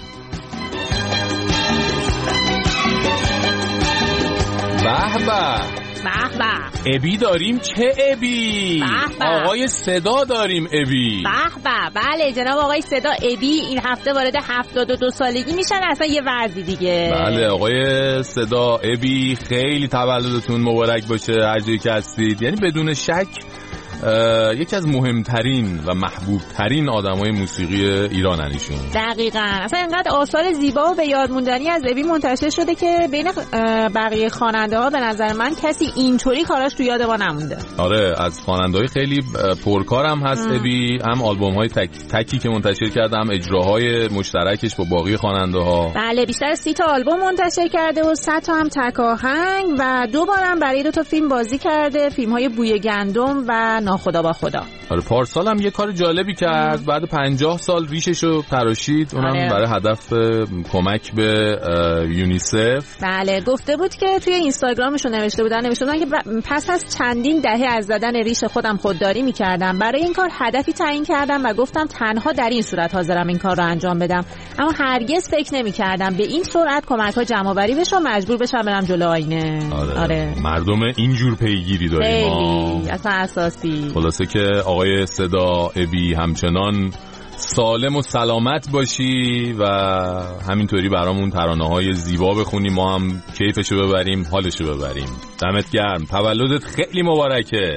به به به به. ابی داریم. چه ابی؟ آقای صدا داریم. ابی. به به. بله جناب آقای صدا ابی این هفته وارد هفتاد و دو سالگی میشن. اصلا یه وضعی دیگه. بله آقای صدا ابی، خیلی تولدتون مبارک باشه هر جایی که هستید. یعنی بدون شک یکی از مهمترین و محبوبترین آدمای موسیقی ایرانن ایشون. دقیقاً. اصلا اینقدر آثار زیبا و به یاد موندنی از ابی منتشر شده که بین بقیه خواننده ها به نظر من کسی اینطوری کاراش تو یاد ما نمونده. آره از خواننده‌های خیلی پرکار هم هست ام. ابی، هم آلبوم‌های تک تکی که منتشر کرده، هم اجراهای مشترکش با باقی خواننده‌ها. بله بیشتر از سی تا آلبوم منتشر کرده و صد تا هم تک آهنگ و دو بارم برای دو تا فیلم بازی کرده، فیلم‌های بوی گندم و خدا با خدا. آره پارسال هم یه کار جالبی کرد. ام. بعد پنجاه سال ریششو تراشید. اونم آره. برای هدف کمک به یونیسف. بله گفته بود که توی اینستاگرامشو نوشته بودن نوشته بودن که پس از چندین دهه از زدن ریش خودم خودداری می‌کردم، برای این کار هدفی تعیین کردم و گفتم تنها در این صورت حاضرم این کار رو انجام بدم، اما هرگز فکر نمی‌کردم به این سرعت کمک‌ها جمع‌آوری بشه و مجبور بشم برم جلو آینه. آره. آره. مردم اینجور پیگیری داریم ما. اصلا اساسی. خلاصه که آقای صدا ابی همچنان سالم و سلامت باشی و همینطوری برامون ترانه‌های زیبا بخونی، ما هم کیفشو ببریم، حالشو ببریم. دمت گرم. تولدت خیلی مبارکه.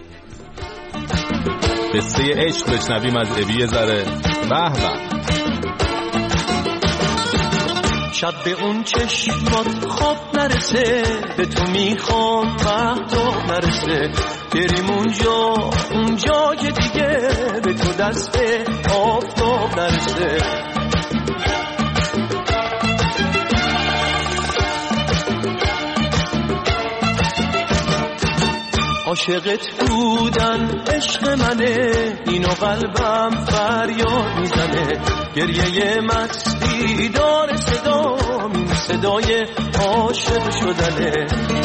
قصه عشق بشنویم از ابی یه ذره. به به. شب به اون چشمات خواب نرسه، به تو میخوام مهتاب نرسه، بریم اونجا اونجا که دیگه به تو دست آفتاب نرسه. عاشقت بودن عشق منه، اینو قلبم فریاد میزنه، گریه مستی داره صدام، این صدای عاشق شدنه.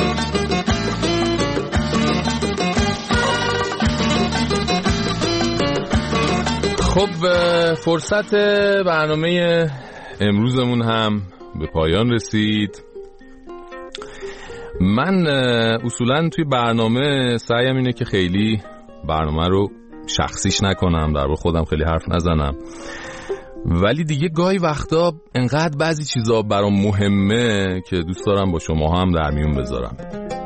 خب فرصت برنامه امروزمون هم به پایان رسید. من اصولاً توی برنامه سعیم اینه که خیلی برنامه رو شخصیش نکنم، در واقع خودم خیلی حرف نزنم، ولی دیگه گاهی وقتا انقدر بعضی چیزا برام مهمه که دوست دارم با شما هم در میون بذارم.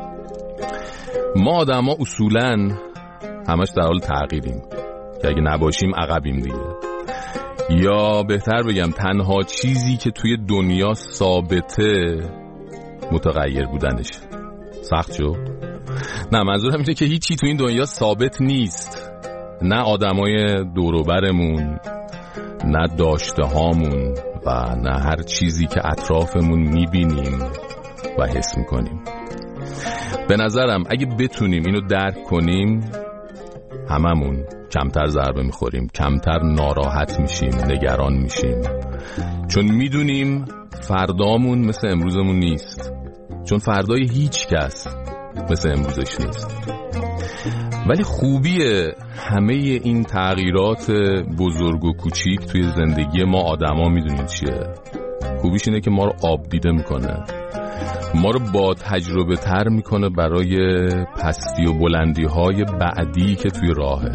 ما آدم ها اصولاً همش در حال تغییریم که اگه نباشیم عقبیم دیگه، یا بهتر بگم تنها چیزی که توی دنیا ثابته متغیر بودنش. سخت شد؟ نه منظورم اینه که هیچی تو این دنیا ثابت نیست، نه آدمای دور و برمون، نه داشته هامون و نه هر چیزی که اطرافمون میبینیم و حس میکنیم. به نظرم اگه بتونیم اینو درک کنیم هممون کمتر ضربه میخوریم، کمتر ناراحت میشیم، نگران میشیم، چون میدونیم فردامون مثل امروزمون نیست، چون فردای هیچ کس مثل امروزش نیست. ولی خوبی همه این تغییرات بزرگ و کوچیک توی زندگی ما آدما میدونید چیه؟ خوبیش اینه که ما رو آب دیده میکنه، ما رو با تجربه تر میکنه برای پستی و بلندی های بعدی که توی راهه.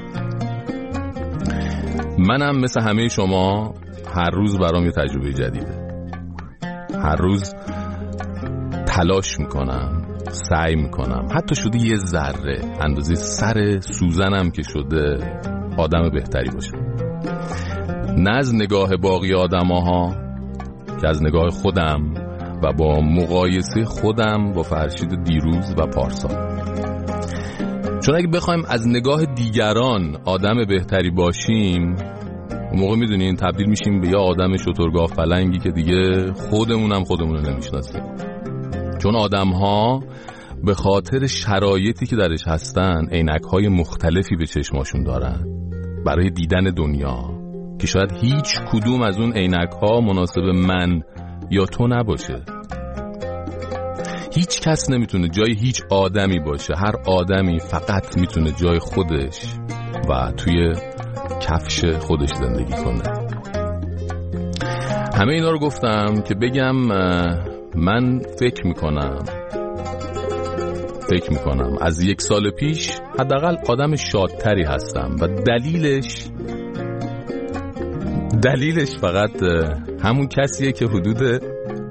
منم مثل همه شما هر روز برام یه تجربه جدیده، هر روز تلاش میکنم، سعی میکنم، حتی شده یه ذره اندازه سر سوزنم که شده آدم بهتری باشم، نه از نگاه باقی آدماها که از نگاه خودم و با مقایسه خودم با فرشید دیروز و پارسال. چون اگه بخوایم از نگاه دیگران آدم بهتری باشیم، اون موقع میدونین تبدیل میشیم به یه آدم شترگاه پلنگی که دیگه خودمونم خودمون رو نمیشناسیم. چون آدم ها به خاطر شرایطی که درش هستن عینک‌های مختلفی به چشماشون دارن برای دیدن دنیا که شاید هیچ کدوم از اون عینک‌ها مناسب من یا تو نباشه. هیچ کس نمیتونه جای هیچ آدمی باشه. هر آدمی فقط میتونه جای خودش و توی کفش خودش زندگی کنه. همه اینا رو گفتم که بگم من فکر میکنم فکر میکنم از یک سال پیش حداقل آدم شادتری هستم و دلیلش دلیلش فقط همون کسیه که حدود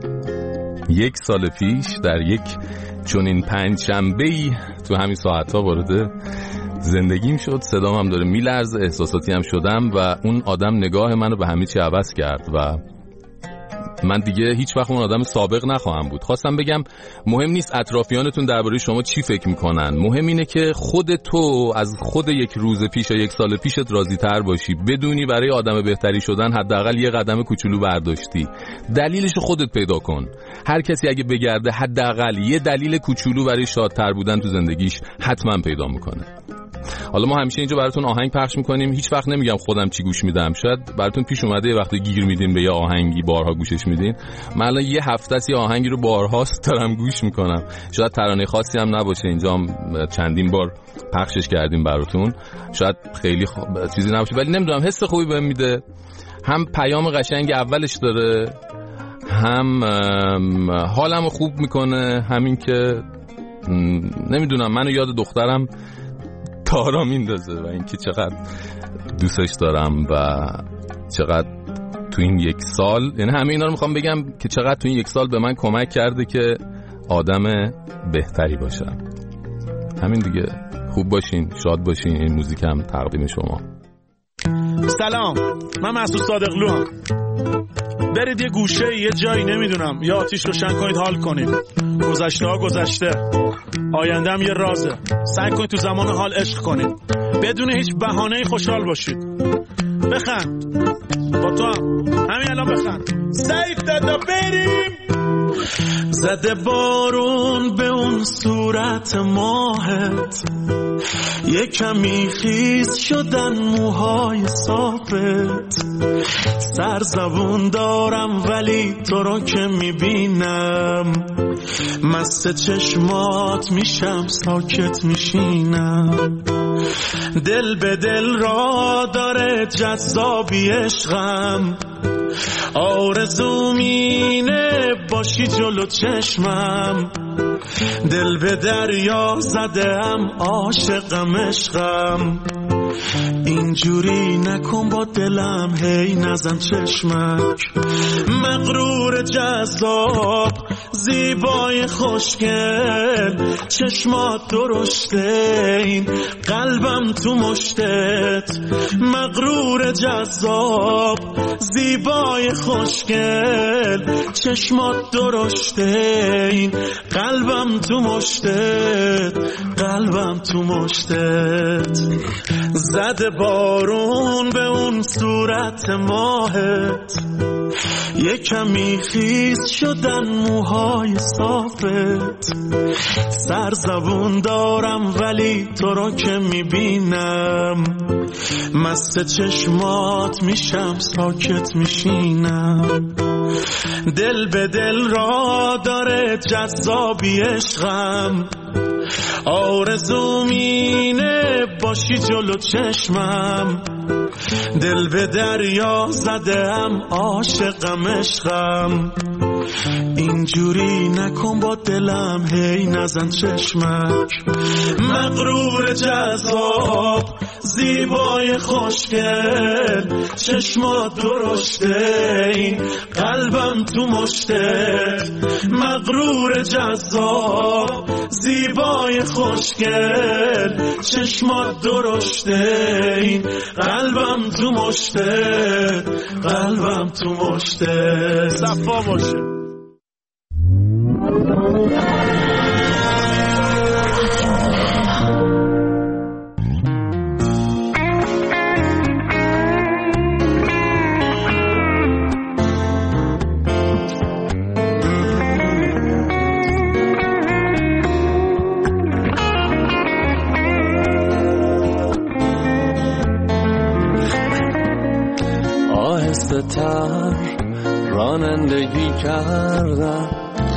یک سال پیش در یک چنین پنجشنبه‌ای تو همین ساعت‌ها وارد زندگیم شد. صدام هم داره میلرزه، احساساتی هم شدم و اون آدم نگاه منو به همه چی عوض کرد و من دیگه هیچ وقت اون آدم سابق نخواهم بود. خواستم بگم مهم نیست اطرافیانتون درباره شما چی فکر میکنن، مهم اینه که خود تو از خود یک روز پیش یا یک سال پیشت راضی تر باشی، بدونی برای آدم بهتری شدن حداقل یه قدم کوچولو برداشتی. دلیلشو خودت پیدا کن. هر کسی اگه بگرده حداقل یه دلیل کوچولو برای شادتر بودن تو زندگیش حتما پیدا میکنه. حالا ما همیشه اینجا براتون آهنگ پخش میکنیم، هیچ وقت نمیگم خودم چی گوش میدم، شاید براتون پیش اومده یه وقت گیر میدین به یه آهنگی بارها گوشش میدین. من الان یه هفته است یه آهنگی رو بارهاست دارم گوش میکنم، شاید ترانه خاصی هم نباشه، اینجا هم چندین بار پخشش کردیم براتون، شاید خیلی خ... چیزی نباشه، ولی نمیدونم حس خوبی بهم میده. هم پیام قشنگ اولش داره، هم حالمو خوب میکنه، همین که نمیدونم منو یاد دخترم تارا میندازه و اینکه چقدر دوستش دارم و چقدر تو این یک سال، یعنی همه اینا رو میخوام بگم که چقدر تو این یک سال به من کمک کرده که آدم بهتری باشم. همین دیگه. خوب باشین، شاد باشین. این موزیکم تقدیم شما. سلام، من مسعود صادقلو هم. برید یه گوشه یه جایی نمیدونم یا آتیش روشن کنید، حال کنید. گذشته ها گذشته، آینده هم یه رازه. سعی کنید تو زمان حال عشق کنید، بدون هیچ بهانه‌ای خوشحال باشید. بخند، با تو هم همین الان بخند. سعید دادا بریم. زده بارون به اون صورت ماهت، یه کمی خیس شدن موهای صافت. سرزبون دارم ولی تو رو که میبینم، مست چشمات میشم ساکت میشینم. دل به دل را داره جذابی عشقم، آرزوم اینه باشی جلو چشمم. دل به دریا زدم عاشقم عشقم، اینجوری نکن با دلم، هی نزن چشمک. مغرور جذاب زیبای خوشگل، چشمات درشته این قلبم تو مشتت. مغرور جذاب زیبای خوشگل، چشمات درشته این قلبم تو مشتت. قلبم تو مشتت. زده بارون به اون صورت ماهت، یه کمی خیس شدن موهای صافت. سرزبون دارم ولی تو رو که میبینم، مست چشمات میشم ساکت میشینم. دل به دل را داره جذابی عشقم، آرزوم اینه باشی جلو چشمم، دل به دریا زدم عاشقم عشقم، اینجوری نکن با دلم هی نزن چشمک، مغرور جذاب زیبای خوشگل، چشمات درشته این قلبم تو مشتت، مغرور جذاب زیبای خوشگل، چشمات درشته این قلبم تو مشتت، قلبم تو مشتت. صفا باشه. آهسته تر رانندگی کردم،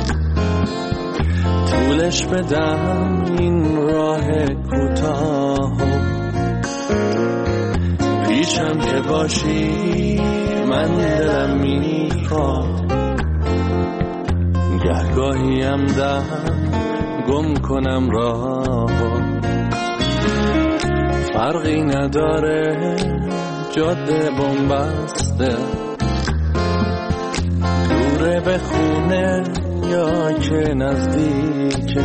طولش بدم این راه کوتاه، پیشم که باشی من دلم میخواد، گهگاهیم دم گم کنم راه، فرقی نداره جاده بنبسته، دوره به خونه یا که نزدیکه،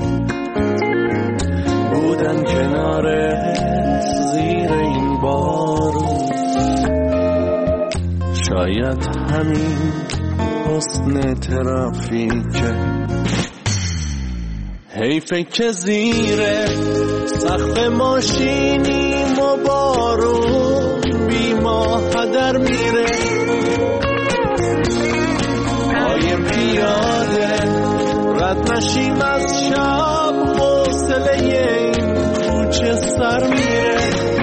بودن کناره زیر این بارون، شاید همین حسن ترافیکه، حیفه که زیر سقف ماشینیم و بارون بی ما هدر میره، پای پیاده رد نشیم از شب، حوصله این کوچه سر میره،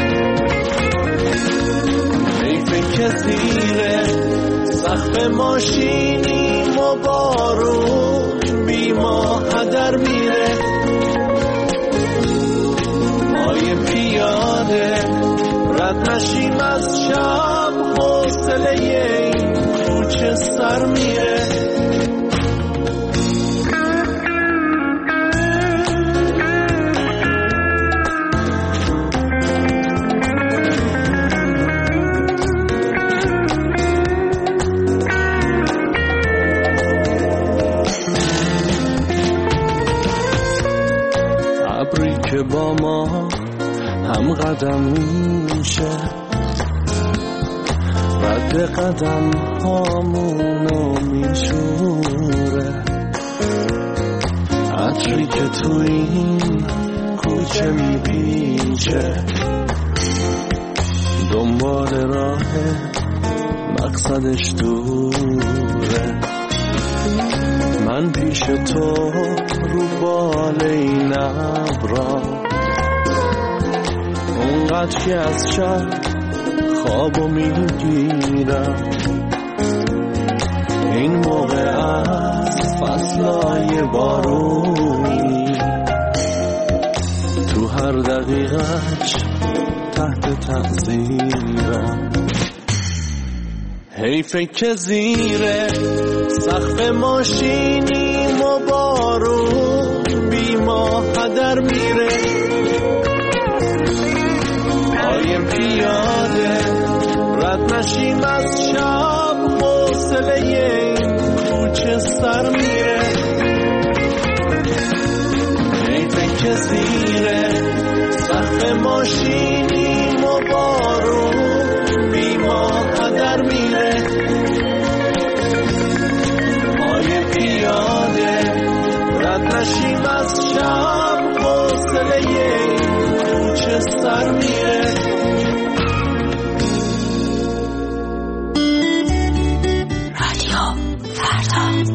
حیفه که زیر سقف ماشینیم و بارون بی ما هدر میره، پای پیاده رد نشیم از شب، حوصله این کوچه سر میره. ابری که با ما هم قدم میشه، رد قدم هامونو میشوره، عطری که تو این کوچه میپیچه، دنبال راه مقصدش دوره، من پیش تو رو بال این ابرا، اونقدر که از شب خوابو میگیرم، این موقع از فصلای بارونی، تو هر دقیقهش تحت تأثیرم، حیفه که زیر سقف ماشینیم و بارون بی ما هدر میره، پای پیاده رد نشیم از شب، حوصله این کوچه سر میره، حیفه که زیر سقف ماشینیم و بارون بی ما هدر میره، پای پیاده رد نشیم از شب، حوصله این کوچه سر میره. رادیو فردا.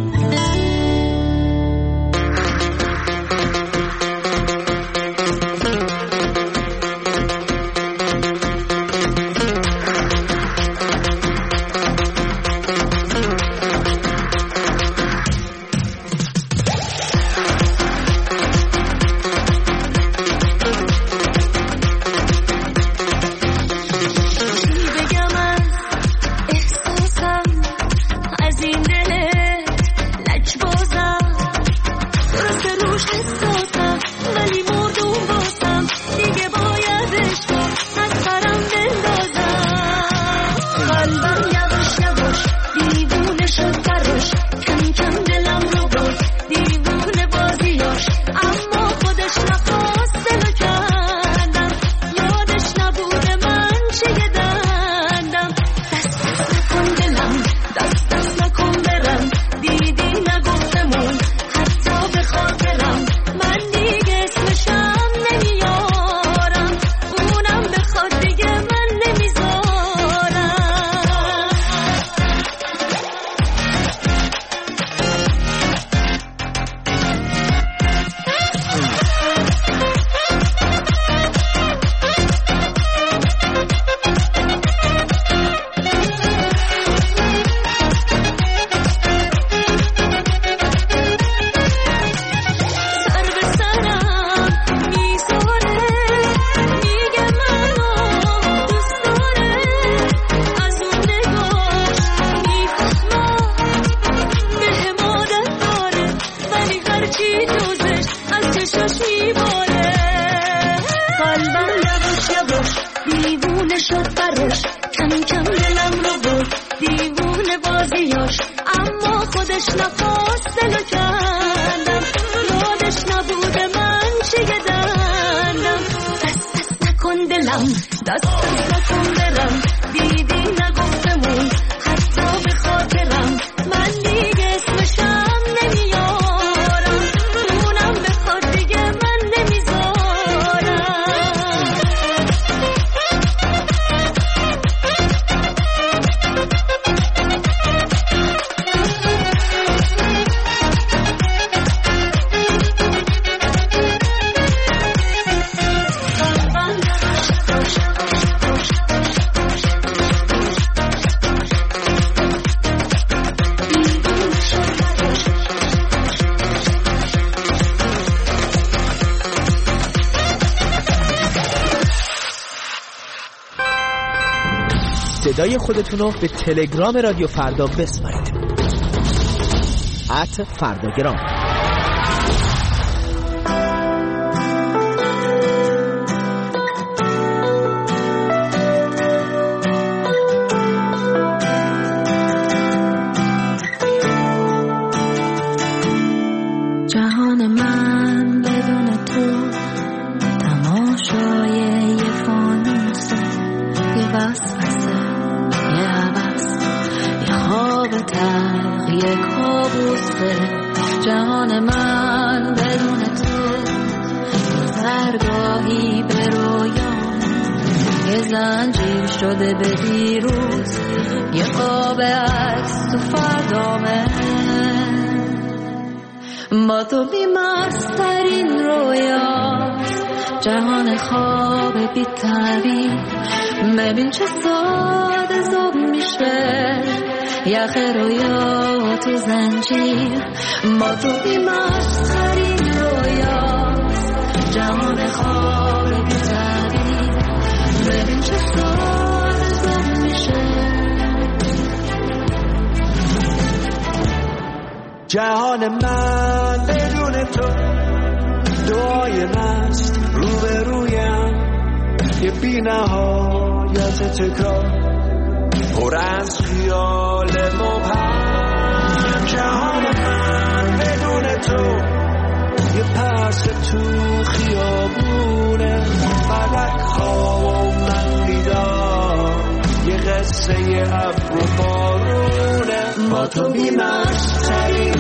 ولی دوزش از چشاش میباره. قلبم یواش یواش دیوونه شد براش، کم کم دلم رو برد دیوونه بازیاش. اما خودش نخواست دلو کندم، رادش نبوده من چیه دندم. دست دست نکن دلم، دست دست نکن برم، دیدی نگفتمون حتی به خاطرم. من دیگه اسمشم نمیارم، اونم به خاطر دیگه من نمیذارم. صدای خودتون رو به تلگرام رادیو فردا بسپارید. ات فرداگرام. جهان من بدون تو تماشای یه فانوسه، یه وسوسه، یه هوس، یه خواب تلخ، یه کابوسه. جهان من بدون تو سرگاهی به رویام، یه زنجیر شده به دیروز، یه خواب عکس تو فردامه. با تو بیمسترین رویاست، جهان خواب بی تعبیر. ببین چه ساده زوب میشه یخ رویا تو زنجیر. با تو بیمسترین رویاست، جهان خواب بی تعبیر. ببین چه ساده زوب میشه. جهان من بدون تو، دعای مست روبرویم، یه بی نهایت تکرار پر از خیال مبهم. جهان من بدون تو، یه پس تو خیابونه، فلک ها و من بیدار، یه قصه ابر و بارونه. با تو بیمستری